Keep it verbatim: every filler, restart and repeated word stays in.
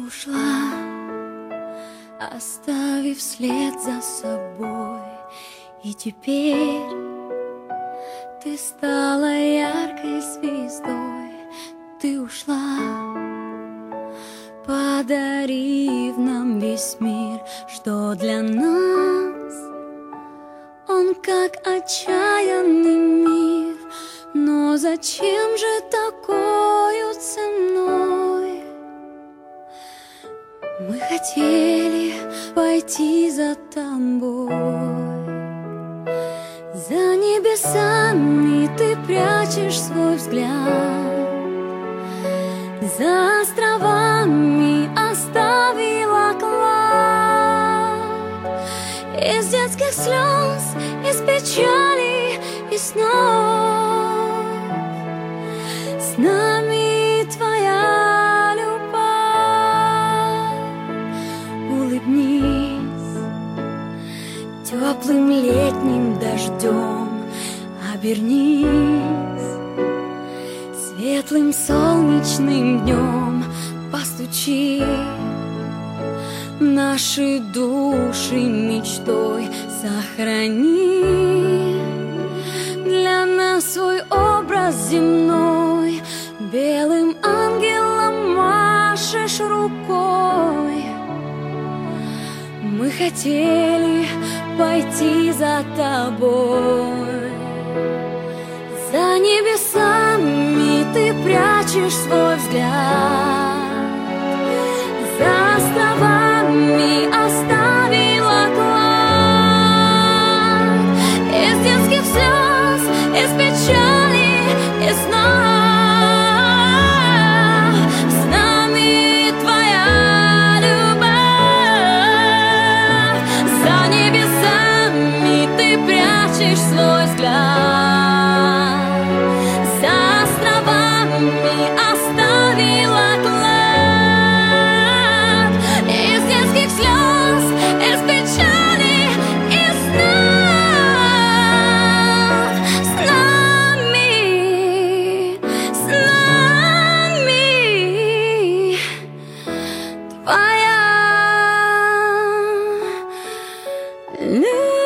ушла, оставив след за собой. И теперь ты стала яркой звездой. Ты ушла, подарив нам весь мир, что для нас он как отчаянный миф. Но зачем же такою ценой? Мы хотели пойти за тобой. За небесами ты прячешь свой взгляд, за островами оставила клад. Из детских слез, из печали и снов с нами твоя любовь. Улыбнись теплым летним дождем, обернись светлым солнечным днем. Постучи наши души мечтой, сохрани для нас свой образ земной. Белым ангелом машешь рукой. Мы хотели пойти за тобой. За небесами ты прячешь свой взгляд, за островами оставила клад. Из детских слез, из печали и снов с нами твоя любовь. За небесами ты прячешь свой взгляд, за островами оставила клад. Из детских слез, из печали и снов с нами, с нами твоя любовь.